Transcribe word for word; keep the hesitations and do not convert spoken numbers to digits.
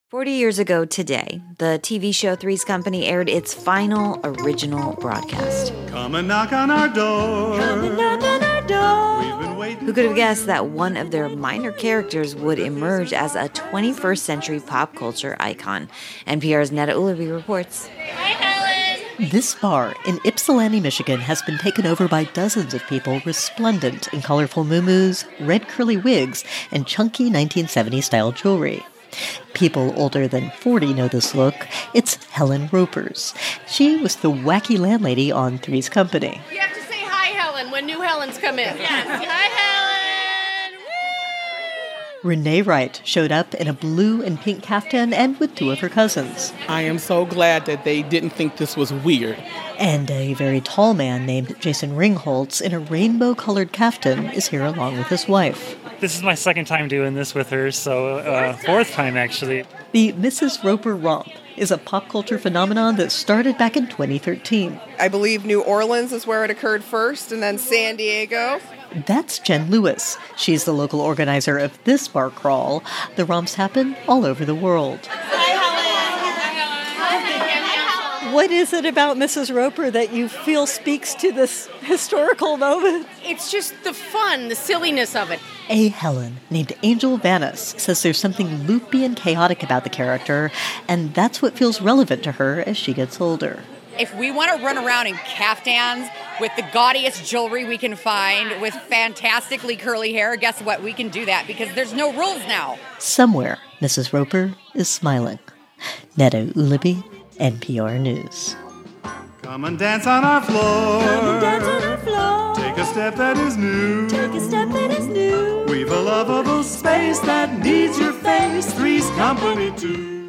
Forty years ago today, the T V show Three's Company aired its final original broadcast. Come and knock on our door. Come and knock on our door. We've been waiting. Who could have guessed that one of their minor characters would emerge as a twenty-first century pop culture icon? N P R's Neda Ulaby reports. Hi, Helen. This bar in Ypsilanti, Michigan has been taken over by dozens of people resplendent in colorful muumuus, red curly wigs, and chunky nineteen seventies style jewelry. People older than forty know this look. It's Helen Ropers. She was the wacky landlady on Three's Company. You have to say hi, Helen, when new Helens come in. Yes. Hi, Helen. Woo! Renee Wright showed up in a blue and pink caftan and with two of her cousins. I am so glad that they didn't think this was weird. And a very tall man named Jason Ringholtz in a rainbow-colored caftan is here along with his wife. This is my second time doing this with her, so uh, fourth time actually. The Missus Roper Romp is a pop culture phenomenon that started back in twenty thirteen. I believe New Orleans is where it occurred first, and then San Diego. That's Jen Lewis. She's the local organizer of this bar crawl. The romps happen all over the world. What is it about Missus Roper that you feel speaks to this historical moment? It's just the fun, the silliness of it. A Helen, named Angel Vanis, says there's something loopy and chaotic about the character, and that's what feels relevant to her as she gets older. If we want to run around in caftans with the gaudiest jewelry we can find, with fantastically curly hair, guess what? We can do that because there's no rules now. Somewhere, Missus Roper is smiling. Neda Ulaby, N P R News. Come and dance on our floor. Come and dance on our floor. Take a step that is new. Take a step that is new. We've a lovable space that needs your face. Three's Company too.